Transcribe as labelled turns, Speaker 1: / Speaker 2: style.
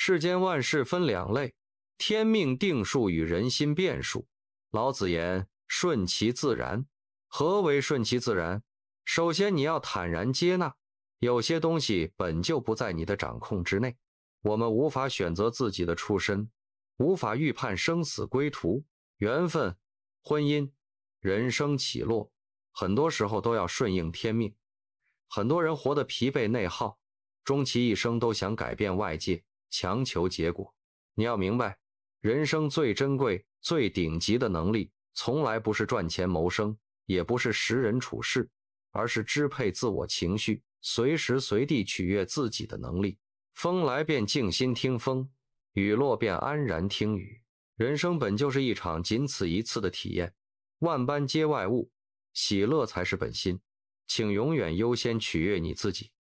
Speaker 1: 世间万事分两类，天命定数与人心变数。老子言顺其自然。何为顺其自然？首先你要坦然接纳，有些东西本就不在你的掌控之内。我们无法选择自己的出身，无法预判生死归途，缘分、婚姻、人生起落，很多时候都要顺应天命。很多人活得疲惫内耗，终其一生都想改变外界，强求结果。你要明白，人生最珍贵、最顶级的能力，从来不是赚钱谋生，也不是识人处事，而是支配自我情绪，随时随地取悦自己的能力。风来便静心听风，雨落便安然听雨。人生本就是一场仅此一次的体验，万般皆外物，喜乐才是本心。请永远优先取悦你自己。